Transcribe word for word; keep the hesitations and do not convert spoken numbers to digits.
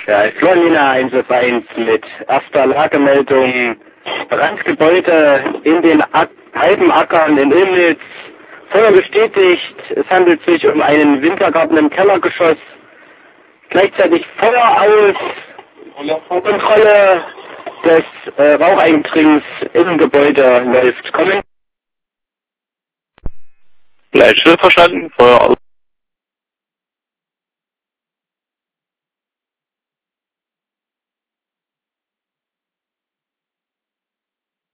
Ja, Florlina eins F eins mit erster Lagemeldung. Brandgebäude in den Ak Alpenackern in Illnitz. Feuer bestätigt, es handelt sich um einen Wintergarten im Kellergeschoss. Gleichzeitig Feuer aus. Kontrolle des äh, Raucheindringens im Gebäude läuft. Kommen. Leitstelle verstanden, Feuer aus.